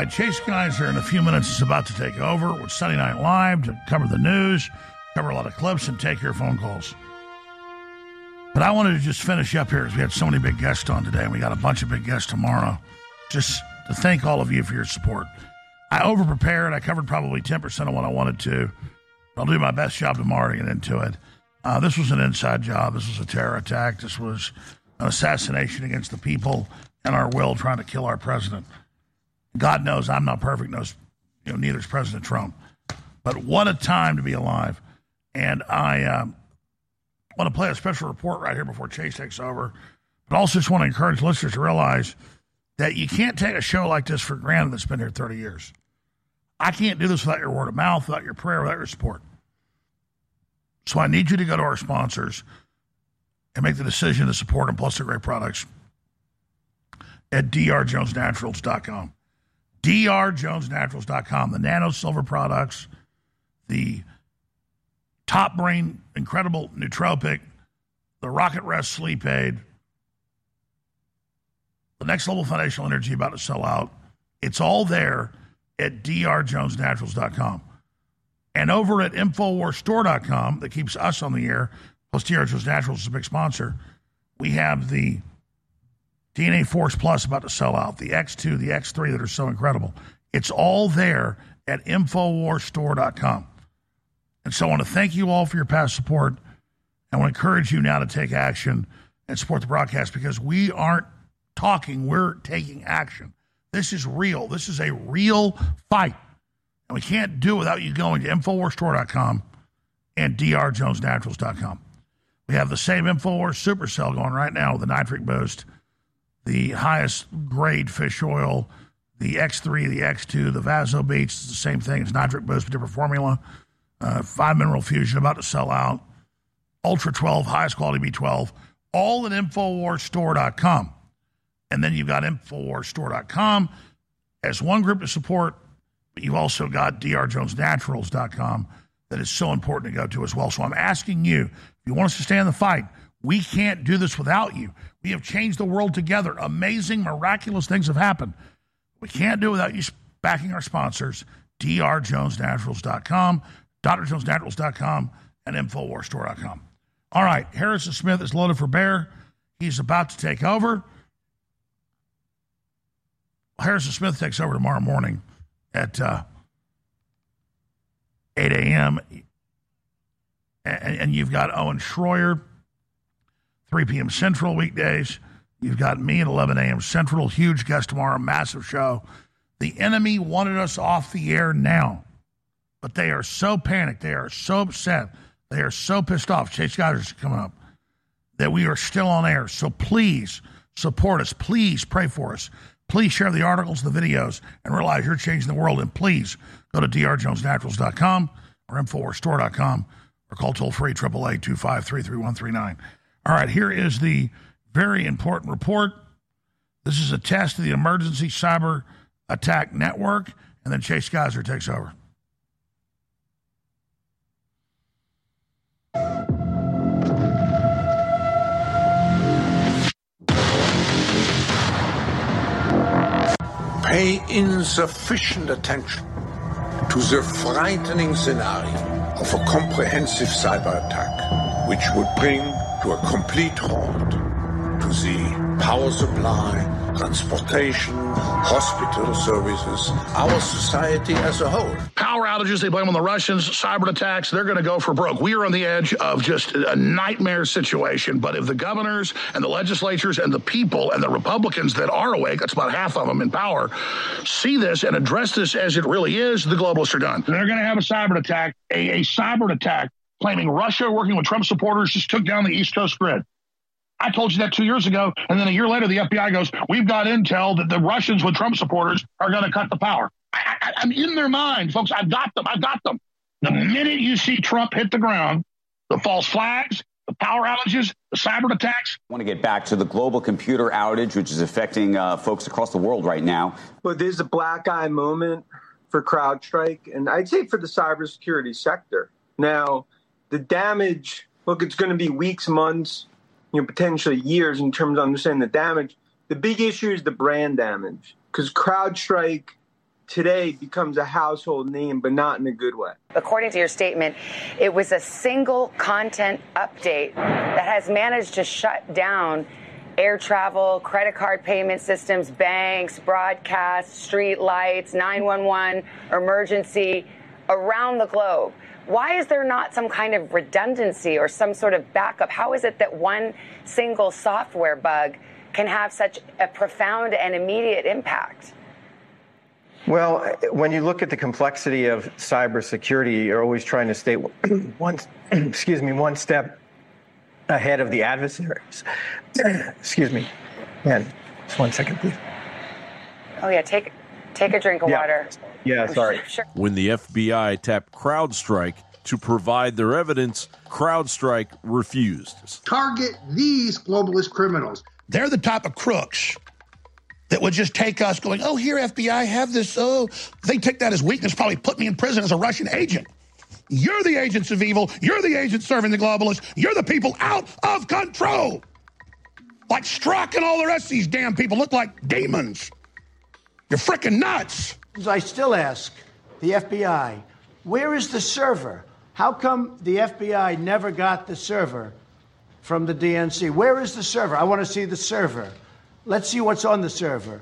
right, Chase Geiser in a few minutes is about to take over with Sunday Night Live to cover the news, cover a lot of clips, and take your phone calls. But I wanted to just finish up here because we had so many big guests on today, and we got a bunch of big guests tomorrow. Just to thank all of you for your support. I over-prepared. I covered probably 10% of what I wanted to. I'll do my best job tomorrow to get into it. This was an inside job. This was a terror attack. This was an assassination against the people and our will, trying to kill our president. God knows I'm not perfect. Neither is President Trump. But what a time to be alive. And I want to play a special report right here before Chase takes over. But also just want to encourage listeners to realize that you can't take a show like this for granted that's been here 30 years. I can't do this without your word of mouth, without your prayer, without your support. So I need you to go to our sponsors and make the decision to support them, plus their great products, at drjonesnaturals.com. drjonesnaturals.com. The nano silver products, the top brain, incredible nootropic, the Rocket Rest sleep aid, the next level foundational energy about to sell out. It's all there at drjonesnaturals.com. And over at InfoWarsStore.com, that keeps us on the air, plus DR Jones Naturals is a big sponsor, we have the DNA Force Plus about to sell out, the X2, the X3 that are so incredible. It's all there at InfoWarsStore.com. And so I want to thank you all for your past support. I want to encourage you now to take action and support the broadcast, because we aren't talking, we're taking action. This is real. This is a real fight. And we can't do it without you going to InfoWarsStore.com and drjonesnaturals.com. We have the same InfoWars Super Cell going right now with the nitric boost, the highest grade fish oil, the X3, the X2, the Vaso Beats. It's the same thing. It's nitric boost, different formula. 5 mineral fusion about to sell out. Ultra 12, highest quality B12. All at InfoWarsStore.com. And then you've got InfoWarsStore.com as one group to support, but you've also got drjonesnaturals.com that is so important to go to as well. So I'm asking you, if you want us to stay in the fight, we can't do this without you. We have changed the world together. Amazing, miraculous things have happened. We can't do it without you backing our sponsors, drjonesnaturals.com, drjonesnaturals.com, and InfoWarsStore.com. All right, Harrison Smith is loaded for bear. He's about to take over. Harrison Smith takes over tomorrow morning at 8 a.m. And you've got Owen Schroyer, 3 p.m. Central weekdays. You've got me at 11 a.m. Central. Huge guest tomorrow, massive show. The enemy wanted us off the air now, but they are so panicked. They are so upset. They are so pissed off. Chase Geiser's coming up, that we are still on air. So please support us. Please pray for us. Please share the articles, the videos, and realize you're changing the world. And please go to drjonesnaturals.com or InfoWarsStore.com or call toll-free 888-253-3139. All right, here is the very important report. This is a test of the Emergency Cyber Attack Network, and then Chase Geiser takes over. Pay insufficient attention to the frightening scenario of a comprehensive cyber attack, which would bring to a complete halt to the power supply, transportation, hospital services, our society as a whole. Power outages, they blame on the Russians. Cyber attacks, they're going to go for broke. We are on the edge of just a nightmare situation. But if the governors and the legislatures and the people and the Republicans that are awake, that's about half of them in power, see this and address this as it really is, the globalists are done. They're going to have a cyber attack, a cyber attack, claiming Russia, working with Trump supporters, just took down the East Coast grid. I told you that 2 years ago, and then a year later, the FBI goes, we've got intel that the Russians with Trump supporters are going to cut the power. I'm in their mind, folks. I've got them. The minute you see Trump hit the ground, the false flags, the power outages, the cyber attacks. I want to get back to the global computer outage, which is affecting folks across the world right now. Well, there's a black eye moment for CrowdStrike, and I'd say for the cybersecurity sector. Now, the damage, look, it's going to be weeks, months, potentially years in terms of understanding the damage. The big issue is the brand damage, because CrowdStrike today becomes a household name, but not in a good way. According to your statement, it was a single content update that has managed to shut down air travel, credit card payment systems, banks, broadcasts, street lights, 911, emergency around the globe. Why is there not some kind of redundancy or some sort of backup? How is it that one single software bug can have such a profound and immediate impact? Well, when you look at the complexity of cybersecurity, you're always trying to stay one step ahead of the adversaries. Excuse me. Man, just 1 second, please. Oh, yeah, take a drink of water. Yeah, sorry. Sure. When the FBI tapped CrowdStrike to provide their evidence, CrowdStrike refused. Target these globalist criminals. They're the type of crooks that would just take us going, oh, here, FBI, have this. Oh, they take that as weakness, probably put me in prison as a Russian agent. You're the agents of evil. You're the agents serving the globalists. You're the people out of control. Like Strzok and all the rest of these damn people look like demons. You're freaking nuts. I still ask the FBI, where is the server? How come the FBI never got the server from the DNC? Where is the server? I want to see the server. Let's see what's on the server.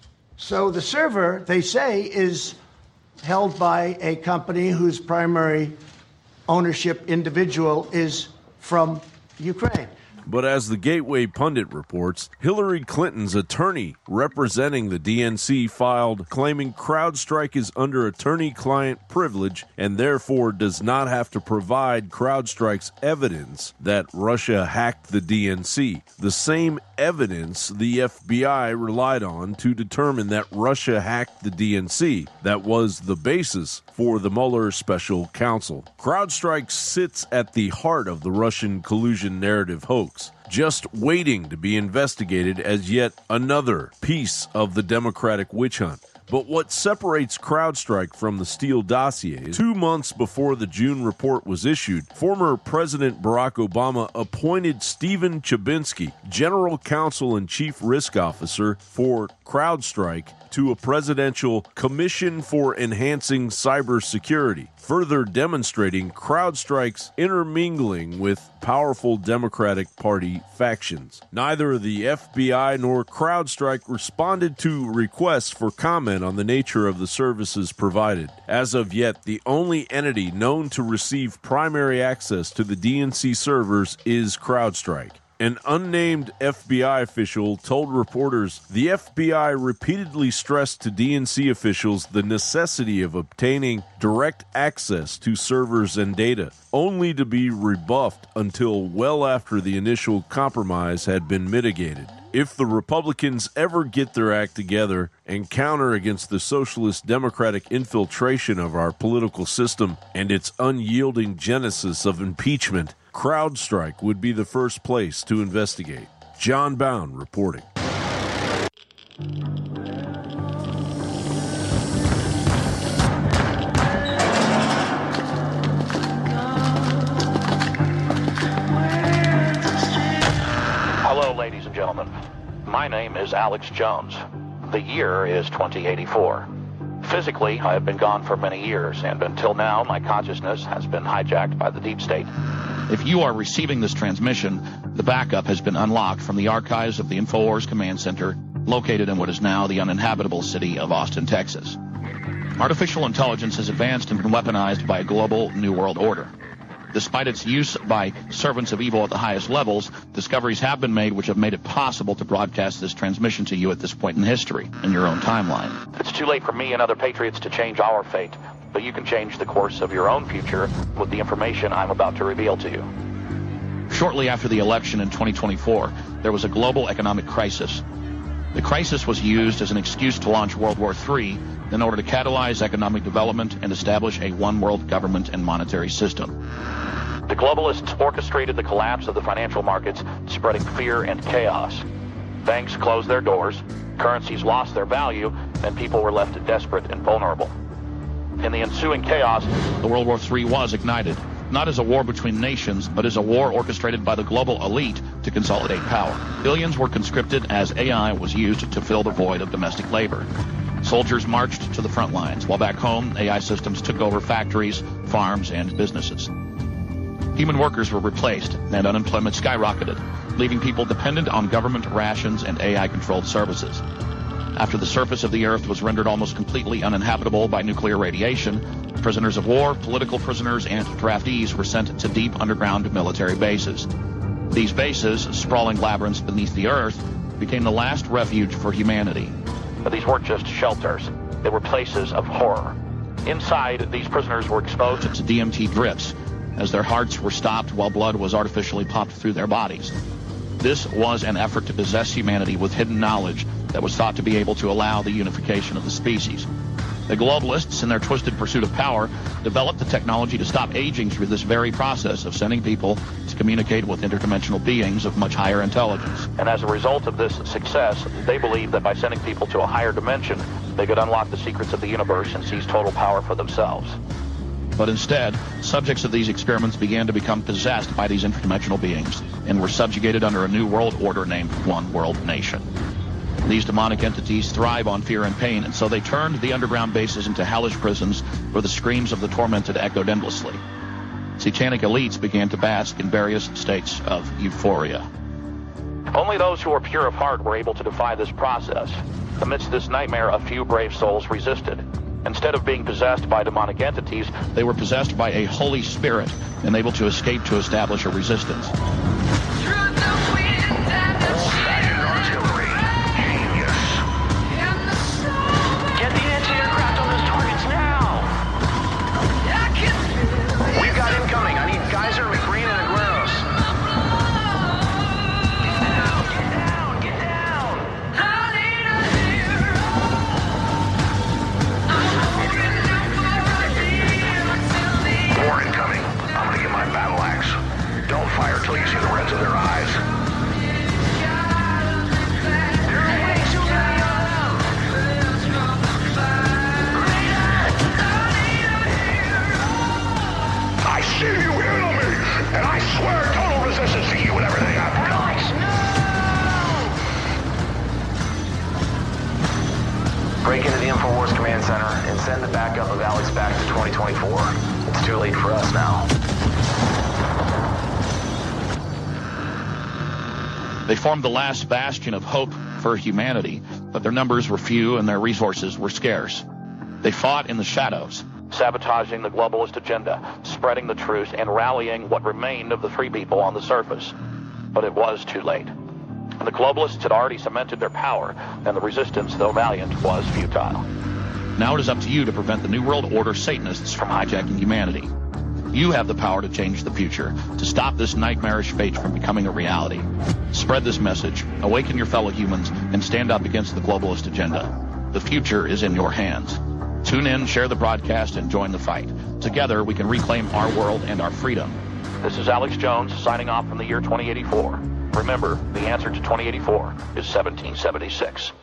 So the server, they say, is held by a company whose primary ownership individual is from Ukraine. But as the Gateway Pundit reports, Hillary Clinton's attorney representing the DNC filed claiming CrowdStrike is under attorney-client privilege and therefore does not have to provide CrowdStrike's evidence that Russia hacked the DNC, the same evidence the FBI relied on to determine that Russia hacked the DNC. That was the basis for the Mueller special counsel. CrowdStrike sits at the heart of the Russian collusion narrative hoax, just waiting to be investigated as yet another piece of the Democratic witch hunt. But what separates CrowdStrike from the Steele dossier is 2 months before the June report was issued, former President Barack Obama appointed Stephen Chabinsky, General Counsel and Chief Risk Officer for CrowdStrike, to a presidential Commission for Enhancing Cybersecurity, further demonstrating CrowdStrike's intermingling with powerful Democratic Party factions. Neither the FBI nor CrowdStrike responded to requests for comment on the nature of the services provided. As of yet, the only entity known to receive primary access to the DNC servers is CrowdStrike. An unnamed FBI official told reporters the FBI repeatedly stressed to DNC officials the necessity of obtaining direct access to servers and data, only to be rebuffed until well after the initial compromise had been mitigated. If the Republicans ever get their act together and counter against the socialist democratic infiltration of our political system and its unyielding genesis of impeachment, CrowdStrike would be the first place to investigate. John Bound reporting. Hello, ladies and gentlemen. My name is Alex Jones. The year is 2084. Physically, I have been gone for many years, and until now, my consciousness has been hijacked by the deep state. If you are receiving this transmission, the backup has been unlocked from the archives of the InfoWars Command Center, located in what is now the uninhabitable city of Austin, Texas. Artificial intelligence has advanced and been weaponized by a global New World Order. Despite its use by servants of evil at the highest levels, discoveries have been made which have made it possible to broadcast this transmission to you at this point in history, in your own timeline. It's too late for me and other patriots to change our fate, but you can change the course of your own future with the information I'm about to reveal to you. Shortly after the election in 2024, there was a global economic crisis. The crisis was used as an excuse to launch World War III in order to catalyze economic development and establish a one-world government and monetary system. The globalists orchestrated the collapse of the financial markets, spreading fear and chaos. Banks closed their doors, currencies lost their value, and people were left desperate and vulnerable. In the ensuing chaos, the World War III was ignited, not as a war between nations, but as a war orchestrated by the global elite to consolidate power. Billions were conscripted as AI was used to fill the void of domestic labor. Soldiers marched to the front lines, while back home, AI systems took over factories, farms, and businesses. Human workers were replaced, and unemployment skyrocketed, leaving people dependent on government rations and AI-controlled services. After the surface of the Earth was rendered almost completely uninhabitable by nuclear radiation, prisoners of war, political prisoners, and draftees were sent to deep underground military bases. These bases, sprawling labyrinths beneath the Earth, became the last refuge for humanity. But these weren't just shelters. They were places of horror. Inside, these prisoners were exposed to DMT drips, as their hearts were stopped while blood was artificially pumped through their bodies. This was an effort to possess humanity with hidden knowledge that was thought to be able to allow the unification of the species. The globalists, in their twisted pursuit of power, developed the technology to stop aging through this very process of sending people to communicate with interdimensional beings of much higher intelligence. And as a result of this success, they believed that by sending people to a higher dimension, they could unlock the secrets of the universe and seize total power for themselves. But instead, subjects of these experiments began to become possessed by these interdimensional beings and were subjugated under a new world order named One World Nation. These demonic entities thrive on fear and pain, and so they turned the underground bases into hellish prisons where the screams of the tormented echoed endlessly. Satanic elites began to bask in various states of euphoria. Only those who were pure of heart were able to defy this process. Amidst this nightmare, a few brave souls resisted. Instead of being possessed by demonic entities, they were possessed by a Holy Spirit and able to escape to establish a resistance. Until you see the reds of their eyes. I see you, enemy, and I swear total resistance to you and everything I've done. Break into the InfoWars Command Center and send the backup of Alex back to 2024. It's too late for us now. They formed the last bastion of hope for humanity, but their numbers were few and their resources were scarce. They fought in the shadows, sabotaging the globalist agenda, spreading the truth, and rallying what remained of the free people on the surface. But it was too late. And the globalists had already cemented their power, and the resistance, though valiant, was futile. Now it is up to you to prevent the New World Order Satanists from hijacking humanity. You have the power to change the future, to stop this nightmarish fate from becoming a reality. Spread this message, awaken your fellow humans, and stand up against the globalist agenda. The future is in your hands. Tune in, share the broadcast, and join the fight. Together, we can reclaim our world and our freedom. This is Alex Jones, signing off from the year 2084. Remember, the answer to 2084 is 1776.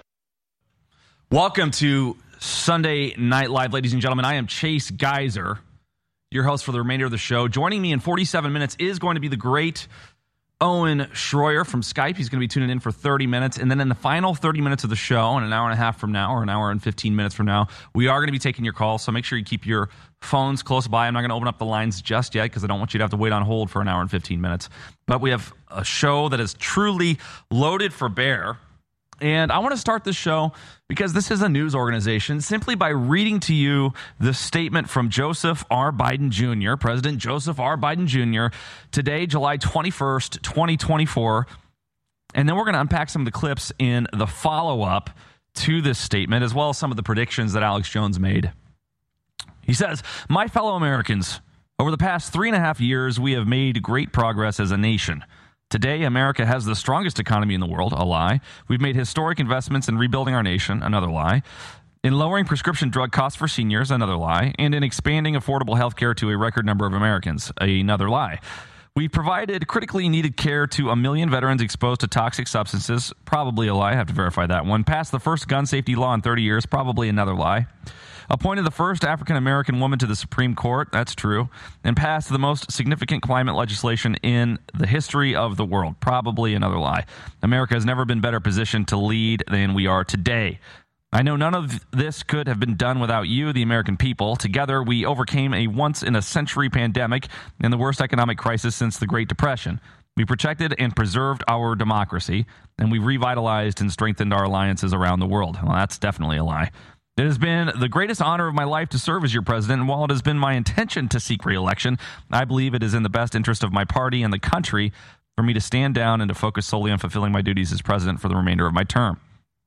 Welcome to Sunday Night Live, ladies and gentlemen. I am Chase Geyser, your host for the remainder of the show. Joining me in 47 minutes is going to be the great Owen Schroyer from Skype. He's going to be tuning in for 30 minutes. And then in the final 30 minutes of the show, in an hour and a half from now, or an hour and 15 minutes from now, we are going to be taking your calls. So make sure you keep your phones close by. I'm not going to open up the lines just yet because I don't want you to have to wait on hold for an hour and 15 minutes. But we have a show that is truly loaded for bear. And I want to start this show because this is a news organization simply by reading to you the statement from Joseph R. Biden Jr., President Joseph R. Biden Jr., today, July 21st, 2024. And then we're going to unpack some of the clips in the follow-up to this statement, as well as some of the predictions that Alex Jones made. He says, "My fellow Americans, over the past 3.5 years, we have made great progress as a nation. Today, America has the strongest economy in the world, a lie. We've made historic investments in rebuilding our nation, another lie. In lowering prescription drug costs for seniors, another lie. And in expanding affordable health care to a record number of Americans, another lie. We've provided critically needed care to 1 million veterans exposed to toxic substances, probably a lie, I have to verify that one. Passed the first gun safety law in 30 years, probably another lie. Appointed the first African-American woman to the Supreme Court, that's true, and passed the most significant climate legislation in the history of the world, probably another lie. America has never been better positioned to lead than we are today. I know none of this could have been done without you, the American people. Together, we overcame a once-in-a-century pandemic and the worst economic crisis since the Great Depression. We protected and preserved our democracy, and we revitalized and strengthened our alliances around the world. Well, that's definitely a lie. It has been the greatest honor of my life to serve as your president, and while it has been my intention to seek re-election, I believe it is in the best interest of my party and the country for me to stand down and to focus solely on fulfilling my duties as president for the remainder of my term.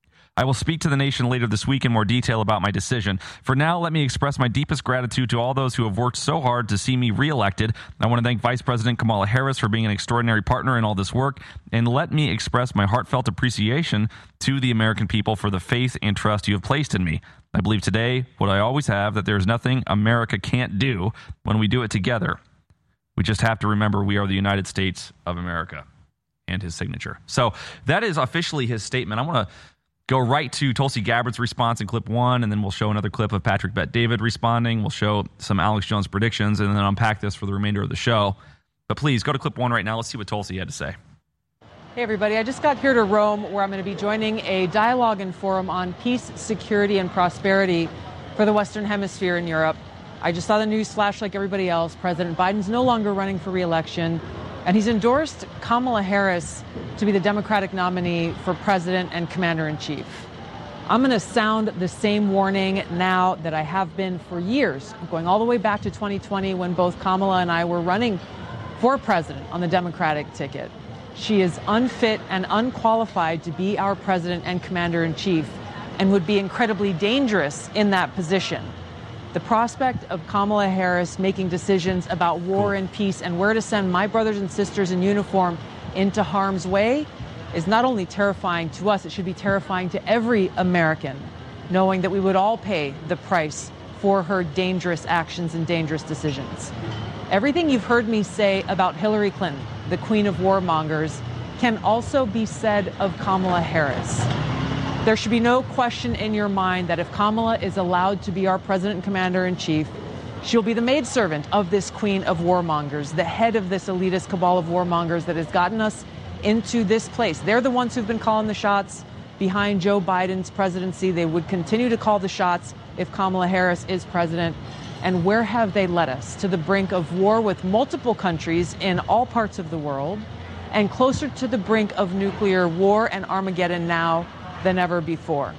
I will speak to the nation later this week in more detail about my decision. For now, let me express my deepest gratitude to all those who have worked so hard to see me reelected. I want to thank Vice President Kamala Harris for being an extraordinary partner in all this work, and let me express my heartfelt appreciation to the American people for the faith and trust you have placed in me. I believe today, what I always have, that there is nothing America can't do when we do it together. We just have to remember we are the United States of America, and his signature. So that is officially his statement. I want to go right to Tulsi Gabbard's response in clip 1, and then we'll show another clip of Patrick Bet-David responding. We'll show some Alex Jones predictions, and then unpack this for the remainder of the show. But please, go to clip 1 right now. Let's see what Tulsi had to say. Hey, everybody. I just got here to Rome, where I'm going to be joining a dialogue and forum on peace, security, and prosperity for the Western Hemisphere in Europe. I just saw the news flash like everybody else. President Biden's no longer running for re-election, and he's endorsed Kamala Harris to be the Democratic nominee for president and commander-in-chief. I'm going to sound the same warning now that I have been for years, going all the way back to 2020 when both Kamala and I were running for president on the Democratic ticket. She is unfit and unqualified to be our president and commander-in-chief and would be incredibly dangerous in that position. The prospect of Kamala Harris making decisions about war and peace and where to send my brothers and sisters in uniform into harm's way is not only terrifying to us, it should be terrifying to every American, knowing that we would all pay the price for her dangerous actions and dangerous decisions. Everything you've heard me say about Hillary Clinton, the queen of warmongers, can also be said of Kamala Harris. There should be no question in your mind that if Kamala is allowed to be our president and commander-in-chief, she'll be the maidservant of this queen of warmongers, the head of this elitist cabal of warmongers that has gotten us into this place. They're the ones who've been calling the shots behind Joe Biden's presidency. They would continue to call the shots if Kamala Harris is president. And where have they led us? To the brink of war with multiple countries in all parts of the world, and closer to the brink of nuclear war and Armageddon now than ever before.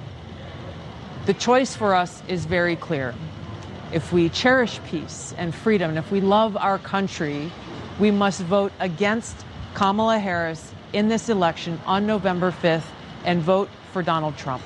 The choice for us is very clear. If we cherish peace and freedom, and if we love our country, we must vote against Kamala Harris in this election on November 5th and vote for Donald Trump.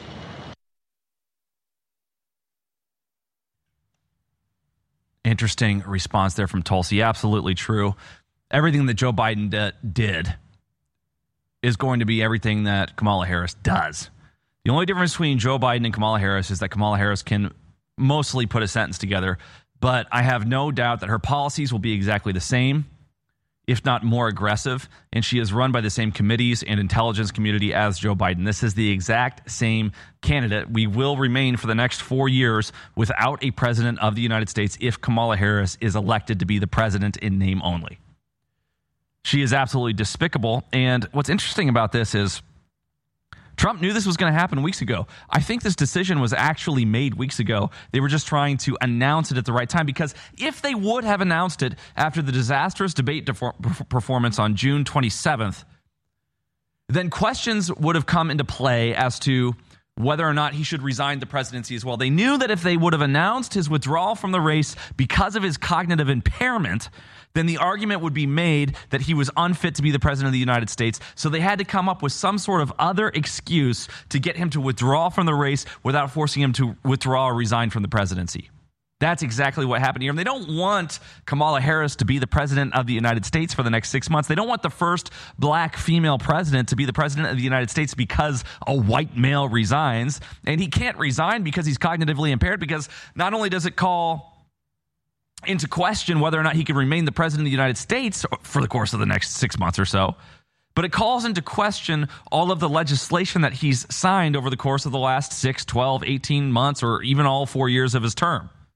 Interesting response there from Tulsi. Absolutely true. Everything that Joe Biden did is going to be everything that Kamala Harris does. The only difference between Joe Biden and Kamala Harris is that Kamala Harris can mostly put a sentence together, but I have no doubt that her policies will be exactly the same, if not more aggressive, and she is run by the same committees and intelligence community as Joe Biden. This is the exact same candidate. We will remain for the next 4 years without a president of the United States if Kamala Harris is elected to be the president in name only. She is absolutely despicable, and what's interesting about this is Trump knew this was going to happen weeks ago. I think this decision was actually made weeks ago. They were just trying to announce it at the right time, because if they would have announced it after the disastrous debate performance on June 27th, then questions would have come into play as to whether or not he should resign the presidency as well. They knew that if they would have announced his withdrawal from the race because of his cognitive impairment, then the argument would be made that he was unfit to be the president of the United States. So they had to come up with some sort of other excuse to get him to withdraw from the race without forcing him to withdraw or resign from the presidency. That's exactly what happened here. And they don't want Kamala Harris to be the president of the United States for the next 6 months. They don't want the first black female president to be the president of the United States because a white male resigns. And he can't resign because he's cognitively impaired, because not only does it call into question whether or not he can remain the president of the United States for the course of the next 6 months or so, but it calls into question all of the legislation that he's signed over the course of the last 6, 12, 18 months, or even all 4 years of his term.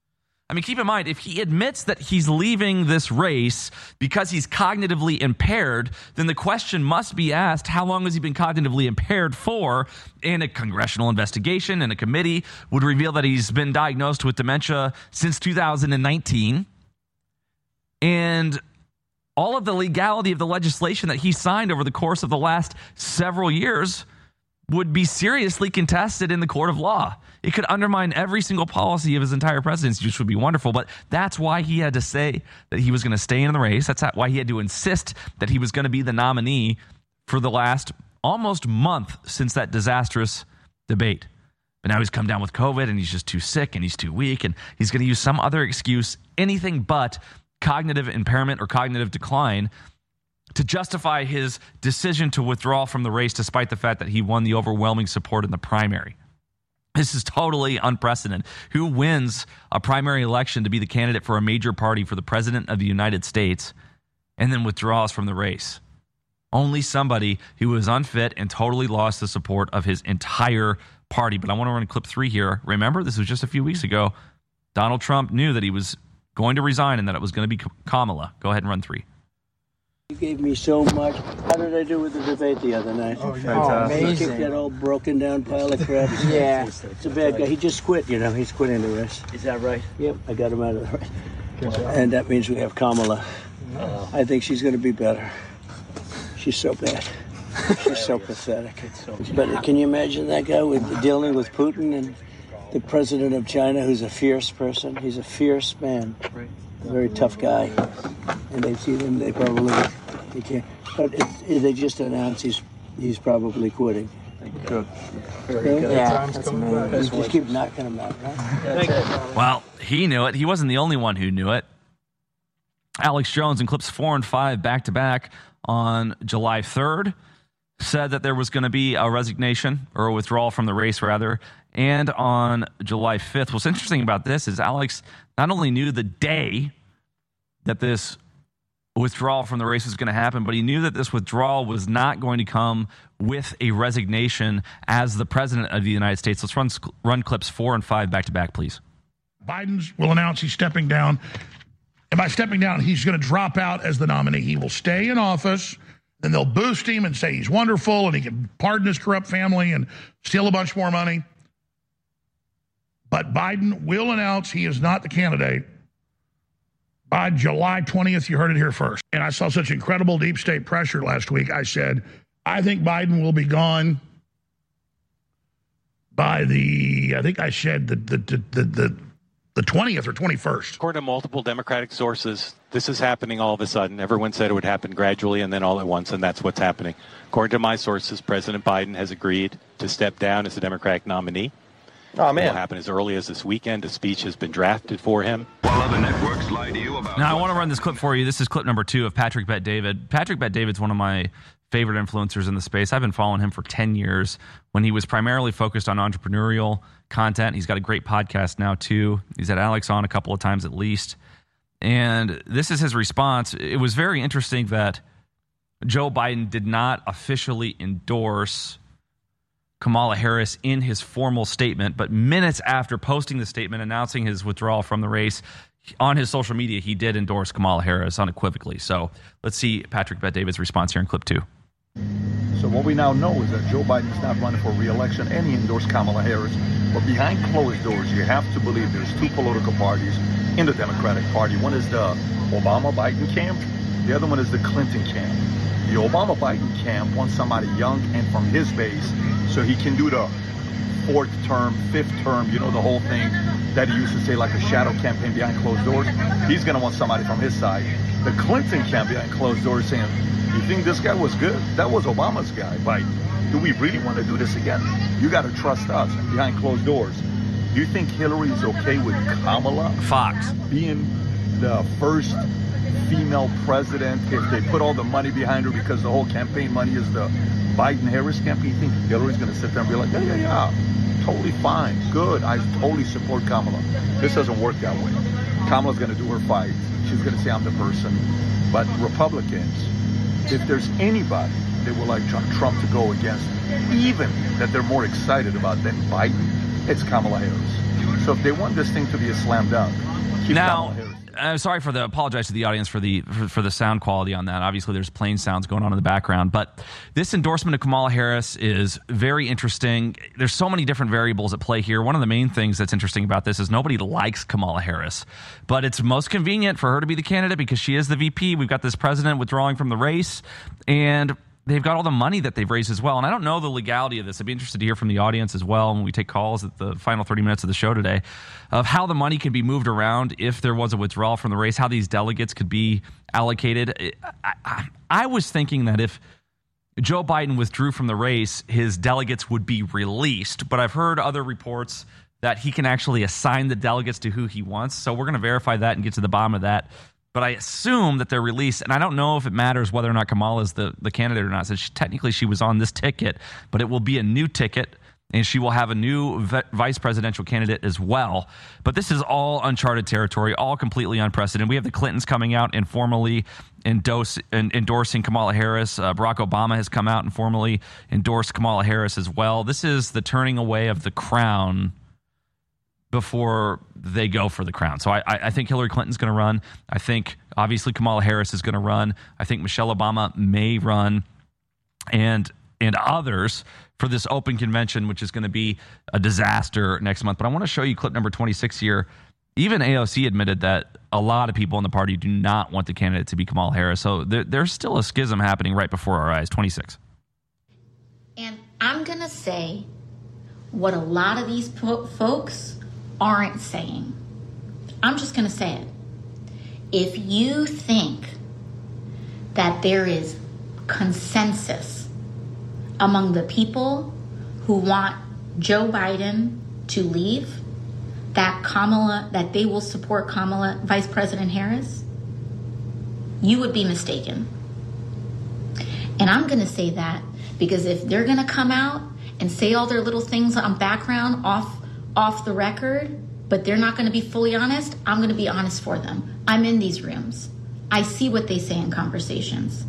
I mean, keep in mind, if he admits that he's leaving this race because he's cognitively impaired, then the question must be asked, how long has he been cognitively impaired for? And a congressional investigation and a committee would reveal that he's been diagnosed with dementia since 2019. And all of the legality of the legislation that he signed over the course of the last several years would be seriously contested in the court of law. It could undermine every single policy of his entire presidency, which would be wonderful. But that's why he had to say that he was going to stay in the race. That's why he had to insist that he was going to be the nominee for the last almost month since that disastrous debate. But now he's come down with COVID and he's just too sick and he's too weak and he's going to use some other excuse, anything but cognitive impairment or cognitive decline, to justify his decision to withdraw from the race despite the fact that he won the overwhelming support in the primary. This is totally unprecedented. Who wins a primary election to be the candidate for a major party for the president of the United States and then withdraws from the race? Only somebody who was unfit and totally lost the support of his entire party. But I want to run clip 3 here. Remember, this was just a few weeks ago. Donald Trump knew that he was going to resign and that it was going to be Kamala. Go ahead and run 3. You gave me so much. How did I do with the debate the other night? Oh, amazing. He kicked that old broken down pile of crap. Yeah. It's a bad guy. He just quit, you know. He's quitting the race. Is that right? Yep, I got him out of the race. And that means we have Kamala. I think she's going to be better. She's so bad. She's so pathetic. But can you imagine that guy dealing with Putin and the president of China, who's a fierce person? He's a fierce man. A very tough guy. And they see him, they can't. But they just announced he's probably quitting. Good. Very good. Yeah, that's amazing. Just keep knocking him out, right? Well, he knew it. He wasn't the only one who knew it. Alex Jones in clips 4 and 5 back-to-back on July 3rd said that there was going to be a resignation or a withdrawal from the race, rather. And on July 5th, what's interesting about this is Alex not only knew the day that this withdrawal from the race was going to happen, but he knew that this withdrawal was not going to come with a resignation as the president of the United States. Let's run clips 4 and 5 back-to-back, please. Biden will announce he's stepping down. And by stepping down, he's going to drop out as the nominee. He will stay in office. Then they'll boost him and say he's wonderful and he can pardon his corrupt family and steal a bunch more money. But Biden will announce he is not the candidate by July 20th. You heard it here first. And I saw such incredible deep state pressure last week. I said, I think Biden will be gone by I think I said the 20th or 21st. According to multiple Democratic sources, this is happening all of a sudden. Everyone said it would happen gradually and then all at once, and that's what's happening. According to my sources, President Biden has agreed to step down as the Democratic nominee. Oh, man. It will happen as early as this weekend. A speech has been drafted for him. While other networks lie to you about... Now, I want to run this clip for you. This is clip number 2 of Patrick Bet-David. Patrick Bet-David's one of my favorite influencers in the space. I've been following him for 10 years when he was primarily focused on entrepreneurial content. He's got a great podcast now, too. He's had Alex on a couple of times at least. And this is his response. It was very interesting that Joe Biden did not officially endorse Kamala Harris in his formal statement, but minutes after posting the statement announcing his withdrawal from the race, on his social media, he did endorse Kamala Harris unequivocally. So let's see Patrick Bet-David's response here in clip 2. So what we now know is that Joe Biden is not running for re-election and he endorsed Kamala Harris. But behind closed doors, you have to believe there's 2 political parties in the Democratic Party. One is the Obama-Biden camp. The other one is the Clinton camp. The Obama-Biden camp wants somebody young and from his base so he can do the 4th term, 5th term, you know, the whole thing that he used to say, like a shadow campaign behind closed doors. He's going to want somebody from his side. The Clinton camp behind closed doors saying, you think this guy was good? That was Obama's guy. Biden. Do we really want to do this again? You got to trust us behind closed doors. Do you think Hillary is okay with Kamala Fox being the first female president if they put all the money behind her because the whole campaign money is the Biden-Harris campaign? You think Hillary's going to sit there and be like, yeah, totally fine, good, I totally support Kamala? This doesn't work that way. Kamala's going to do her fight. She's going to say, I'm the person. But Republicans, if there's anybody they would like Trump to go against, even that they're more excited about than Biden, it's Kamala Harris. So if they want this thing to be a slam dunk, keep now. I'm sorry apologize to the audience for the sound quality on that. Obviously, there's plane sounds going on in the background, but this endorsement of Kamala Harris is very interesting. There's so many different variables at play here. One of the main things that's interesting about this is nobody likes Kamala Harris, but it's most convenient for her to be the candidate because she is the VP. We've got this president withdrawing from the race, and they've got all the money that they've raised as well. And I don't know the legality of this. I'd be interested to hear from the audience as well when we take calls at the final 30 minutes of the show today of how the money can be moved around if there was a withdrawal from the race, how these delegates could be allocated. I was thinking that if Joe Biden withdrew from the race, his delegates would be released. But I've heard other reports that he can actually assign the delegates to who he wants. So we're going to verify that and get to the bottom of that. But I assume that they're released, and I don't know if it matters whether or not Kamala is the candidate or not. So technically she was on this ticket, but it will be a new ticket, and she will have a new vice presidential candidate as well. But this is all uncharted territory, all completely unprecedented. We have the Clintons coming out and formally endorsing Kamala Harris. Barack Obama has come out and formally endorsed Kamala Harris as well. This is the turning away of the crown before they go for the crown. So I think Hillary Clinton's going to run. I think, obviously, Kamala Harris is going to run. I think Michelle Obama may run, and others for this open convention, which is going to be a disaster next month. But I want to show you clip number 26 here. Even AOC admitted that a lot of people in the party do not want the candidate to be Kamala Harris. So there's still a schism happening right before our eyes. 26. And I'm going to say what a lot of these folks aren't saying. I'm just going to say it. If you think that there is consensus among the people who want Joe Biden to leave, that they will support Kamala, Vice President Harris, you would be mistaken. And I'm going to say that because if they're going to come out and say all their little things on background off the record, but they're not going to be fully honest, I'm going to be honest for them. I'm in these rooms. I see what they say in conversations.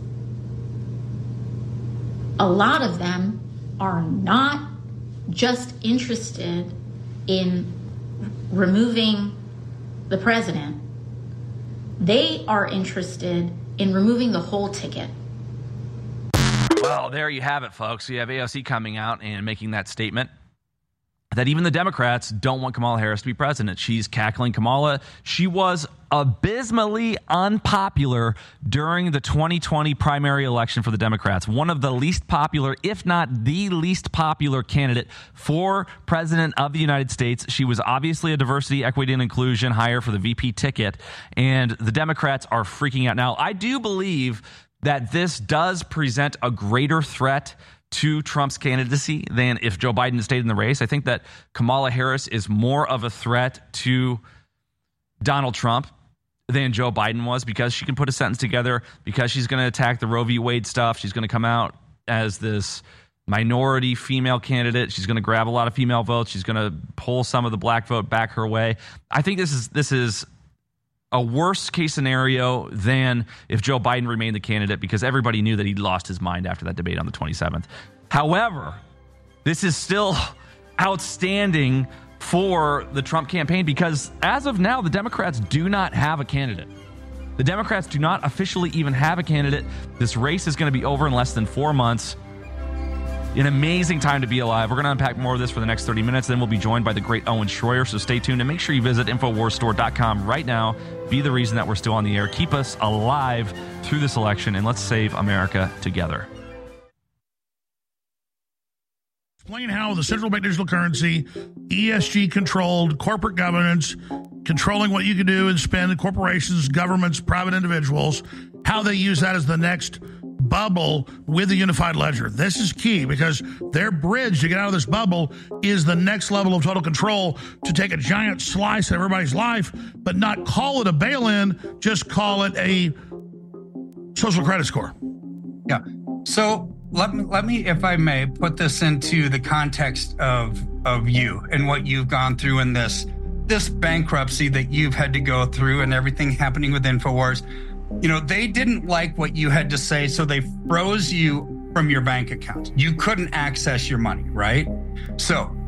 A lot of them are not just interested in removing the president. They are interested in removing the whole ticket. Well, there you have it, folks. You have AOC coming out and making that statement that even the Democrats don't want Kamala Harris to be president. She's cackling Kamala. She was abysmally unpopular during the 2020 primary election for the Democrats. One of the least popular, if not the least popular candidate for president of the United States. She was obviously a diversity, equity, and inclusion hire for the VP ticket, and the Democrats are freaking out. Now, I do believe that this does present a greater threat to Trump's candidacy than if Joe Biden stayed in the race. I think that Kamala Harris is more of a threat to Donald Trump than Joe Biden was because she can put a sentence together, because she's going to attack the Roe v. Wade stuff. She's going to come out as this minority female candidate. She's going to grab a lot of female votes. She's going to pull some of the black vote back her way. I think this is a worse case scenario than if Joe Biden remained the candidate, because everybody knew that he'd lost his mind after that debate on the 27th. However, this is still outstanding for the Trump campaign because as of now, the Democrats do not have a candidate. The Democrats do not officially even have a candidate. This race is going to be over in less than 4 months. An amazing time to be alive. We're going to unpack more of this for the next 30 minutes. Then we'll be joined by the great Owen Schroyer. So stay tuned and make sure you visit InfoWarsStore.com right now. Be the reason that we're still on the air. Keep us alive through this election, and let's save America together. Explain how the central bank digital currency, ESG-controlled corporate governance, controlling what you can do and spend in corporations, governments, private individuals, how they use that as the next bubble with the unified ledger. This is key because their bridge to get out of this bubble is the next level of total control to take a giant slice of everybody's life, but not call it a bail-in, just call it a social credit score. Yeah. So let me, if I may, put this into the context of you and what you've gone through in this bankruptcy that you've had to go through and everything happening with InfoWars. You know, they didn't like what you had to say, so they froze you from your bank account. You couldn't access your money, right? So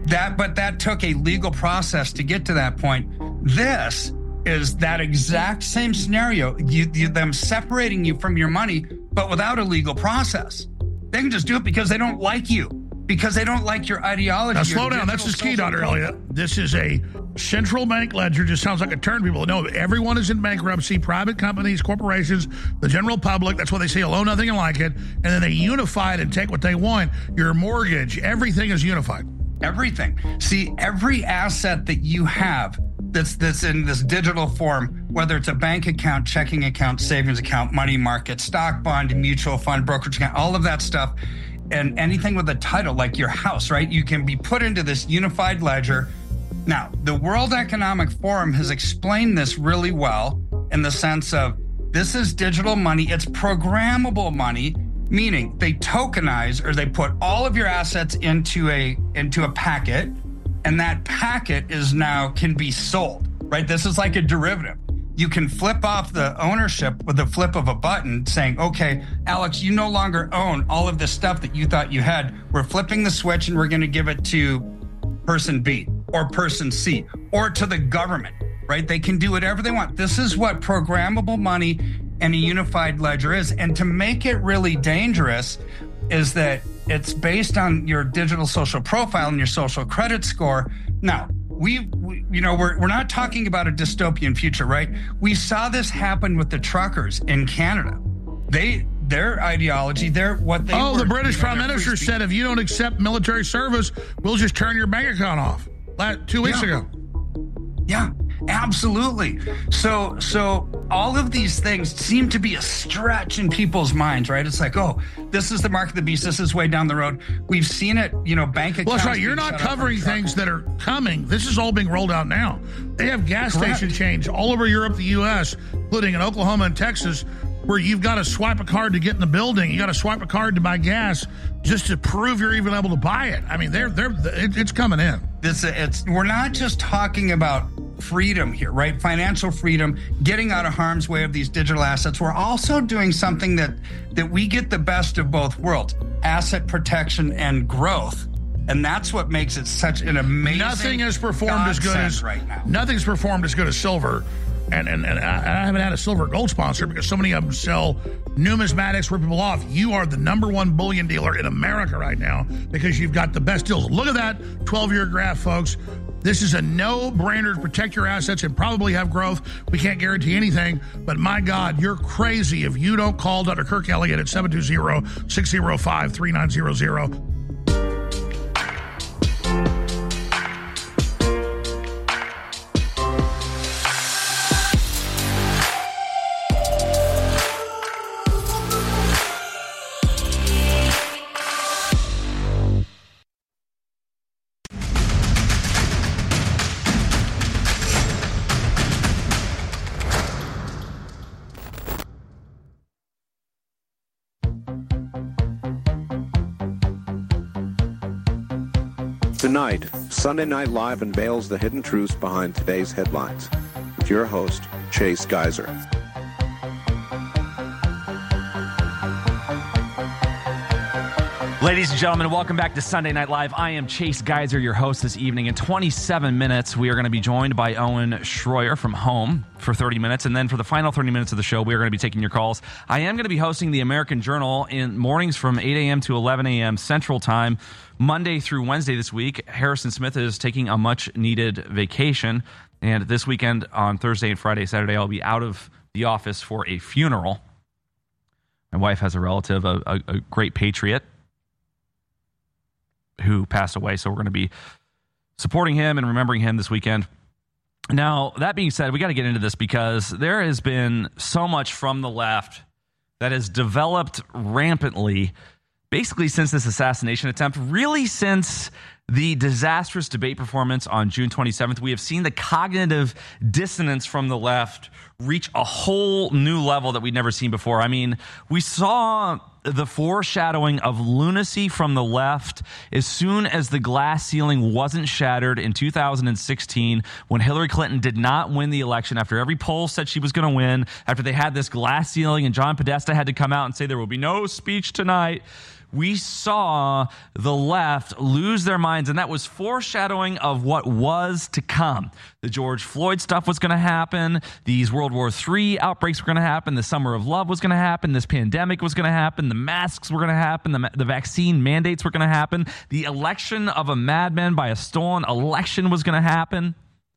But that took a legal process to get to that point. This is that exact same scenario, them separating you from your money, but without a legal process. They can just do it because they don't like you, because they don't like your ideology. Now, slow down. That's the key, Dr. Elliott. This is a central bank ledger. Just sounds like a term people know. Everyone is in bankruptcy, private companies, corporations, the general public. That's why they say hello, nothing like it. And then they unify it and take what they want. Your mortgage, everything is unified. Everything. See, every asset that you have that's in this digital form, whether it's a bank account, checking account, savings account, money market, stock, bond, mutual fund, brokerage account, all of that stuff, and anything with a title like your house, right? You can be put into this unified ledger. Now, the World Economic Forum has explained this really well in the sense of this is digital money. It's programmable money, meaning they tokenize, or they put all of your assets into a packet, and that packet can be sold, right? This is like a derivative. You can flip off the ownership with the flip of a button saying, okay, Alex, you no longer own all of this stuff that you thought you had. We're flipping the switch and we're going to give it to person B or person C or to the government, right? They can do whatever they want. This is what programmable money and a unified ledger is. And to make it really dangerous is that it's based on your digital social profile and your social credit score. Now, we're not talking about a dystopian future, right? We saw this happen with the truckers in Canada. Their ideology, the British Prime Minister said, if you don't accept military service, we'll just turn your bank account off 2 weeks ago. Yeah, absolutely. So all of these things seem to be a stretch in people's minds, right? It's like, oh, this is the mark of the beast. This is way down the road. We've seen it, bank accounts. Well, that's right. You're not covering things that are coming. This is all being rolled out now. They have gas station chains all over Europe, the U.S., including in Oklahoma and Texas, where you've got to swipe a card to get in the building. You got to swipe a card to buy gas just to prove you're even able to buy it. I mean, it's coming in. We're not just talking about freedom here, right? Financial freedom, getting out of harm's way of these digital assets. We're also doing something that we get the best of both worlds, asset protection and growth. And that's what makes it such an amazing Nothing has performed as good as right now. Nothing's performed as good as silver. And I haven't had a silver gold sponsor because so many of them sell numismatics, rip people off. You are the number one bullion dealer in America right now because you've got the best deals. Look at that 12-year graph, folks. This is a no-brainer to protect your assets and probably have growth. We can't guarantee anything, but my God, you're crazy if you don't call Dr. Kirk Elliott at 720-605-3900. Tonight, Sunday Night Live unveils the hidden truths behind today's headlines. With your host, Chase Geiser. Ladies and gentlemen, welcome back to Sunday Night Live. I am Chase Geiser, your host this evening. In 27 minutes, we are going to be joined by Owen Schroyer from home for 30 minutes. And then for the final 30 minutes of the show, we are going to be taking your calls. I am going to be hosting the American Journal in mornings from 8 a.m. to 11 a.m. Central Time, Monday through Wednesday this week. Harrison Smith is taking a much-needed vacation. And this weekend, on Thursday and Friday, Saturday, I'll be out of the office for a funeral. My wife has a relative, a great patriot, who passed away, so we're going to be supporting him and remembering him this weekend. Now, that being said, we got to get into this because there has been so much from the left that has developed rampantly, basically since this assassination attempt, really since the disastrous debate performance on June 27th. We have seen the cognitive dissonance from the left reach a whole new level that we'd never seen before. I mean, we saw the foreshadowing of lunacy from the left as soon as the glass ceiling wasn't shattered in 2016 when Hillary Clinton did not win the election after every poll said she was going to win, after they had this glass ceiling and John Podesta had to come out and say there will be no speech tonight. we saw the left lose their minds, and that was foreshadowing of what was to come. The George Floyd stuff was going to happen. These World War III outbreaks were going to happen. The Summer of Love was going to happen. This pandemic was going to happen. The masks were going to happen. The vaccine mandates were going to happen. The election of a madman by a stolen election was going to happen.